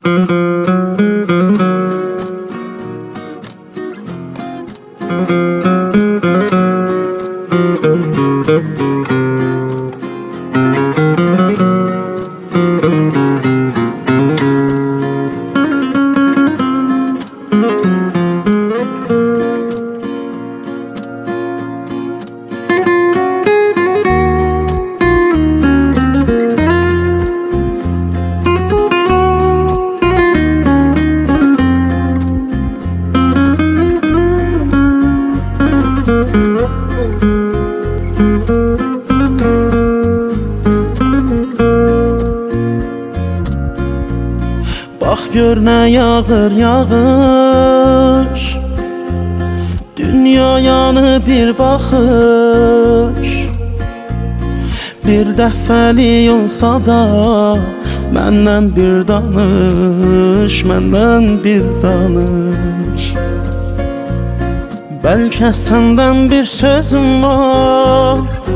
Bax gör nə yağır yağış, dünyayanı bir baxış. Bir dəfəlik olsa da məndən bir danış, məndən bir danış. Bəlkə səndən bir sözüm var,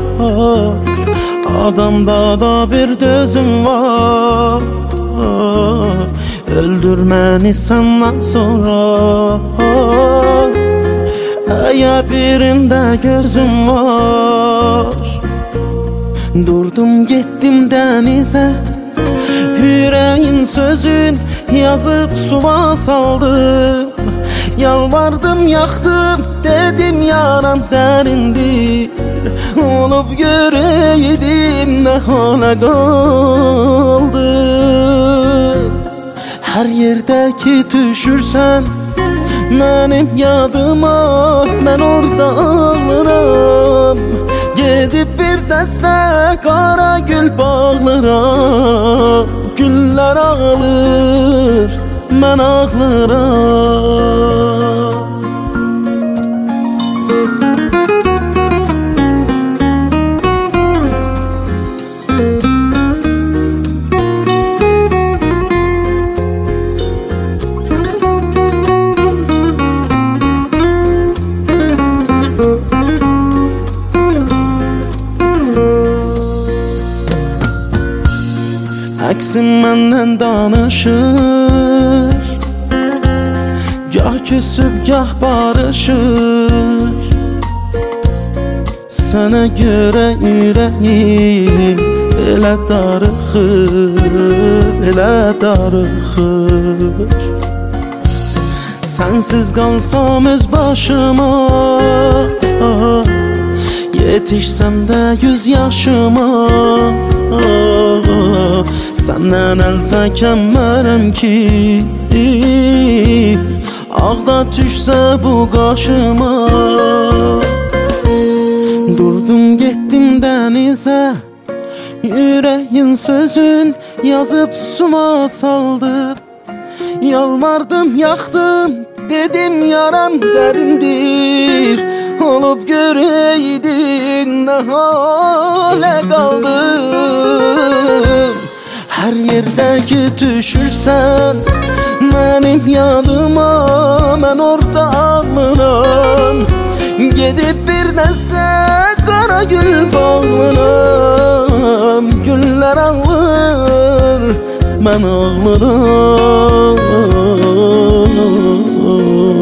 adamda da bir dözüm var. Öldür məni səndən sonra, əgər birində gözüm var. Durdum getdim dənizə, yüreğin sözün yazıb suva saldım. Yalvardım yaxdım, dedim yaram dərindir. Olub görəydin nə hala qaldım. Hər yerdə ki düşürsən mənim yadıma, mən orada ağlıram. Gedib bir dəstə qara gül bağlıram. Güllər ağlır, mən ağlıram. Əksim məndən danışır, gah küsüb gah barışır. Sənə görə ürəyim elə darıxır, elə darıxır. Sənsiz qalsam öz başıma, yetişsəm də 100 yaşıma. Səndən əl çəkəmmərəm ki, ağda düşsə bu qaşıma. Durdum getdim dənizə, yüreğin sözün yazıb suma saldım. Yalvardım yaxdım, dedim yaram dərindir. Olub görəydin nə halə qaldım. Hər yerdə ki düşürsən mənim yadıma, mən orada ağlıram. Gedib bir dəstə qara gül bağlıram. Güllər ağlır, mən ağlıram.